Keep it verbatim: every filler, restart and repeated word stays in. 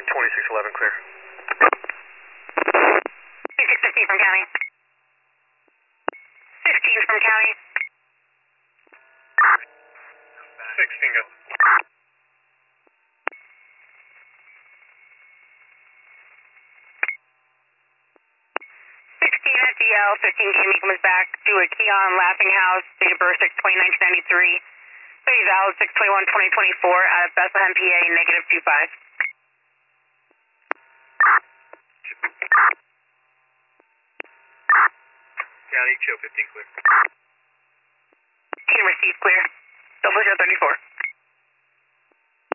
twenty-six eleven clear. six fifteen from county. sixteen from county. sixteen go. sixteen at D L, fifteen Jamie comes back to a Keon Laughing House, date of birth six twenty nineteen ninety-three. thirty valid six twenty-one twenty twenty-four out of Bethlehem, P A, negative two five. County, show fifteen clear. Team received clear. Double zero thirty-four.